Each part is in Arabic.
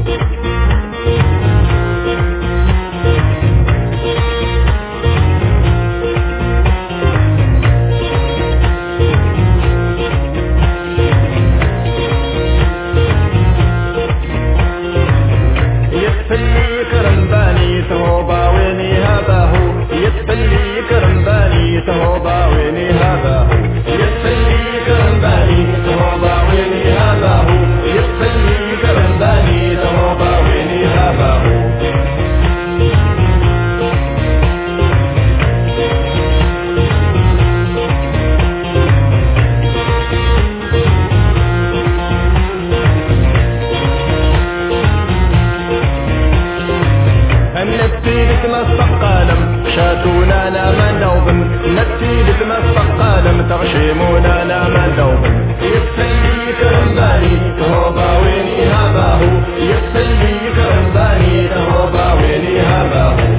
شاتونا لا من دوبن نتي بتمسك قالم تغشيمونا لا من دوبن يتسلي كرمباني تهوبا ويني هاباهو يتسلي كرمباني تهوبا ويني هاباهو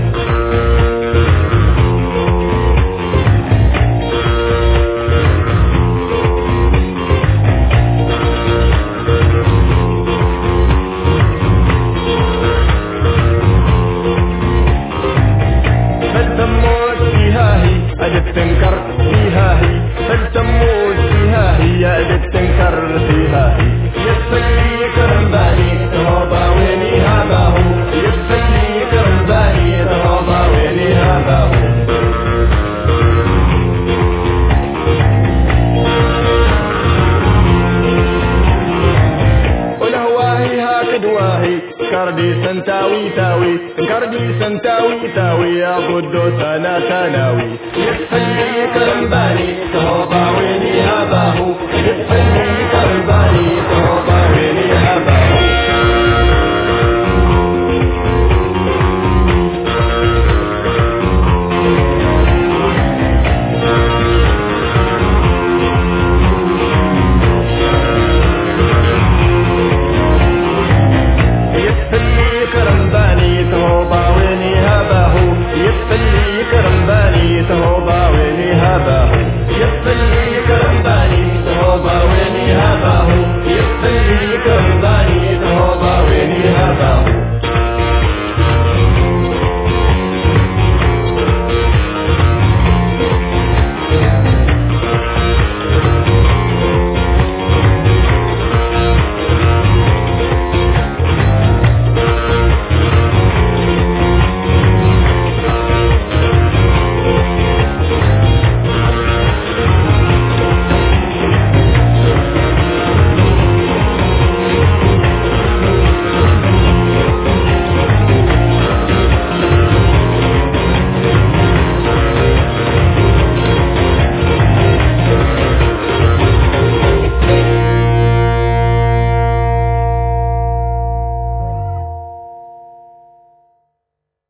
تنكر فيها هي فالتموت فيها هي تنكر فيها هي يتسلي كرمباني تهوبا ويني هاباهو يتسلي كرمباني تهوبا ويني هاباهو ولهواهي هاكد واهي كردي سنتاوي تاوي كردي سنتاوي تاوي يا قدوس انا تناوي يتسلي كرمباني تهوبا ويني هاباهو يتسلي كرمباني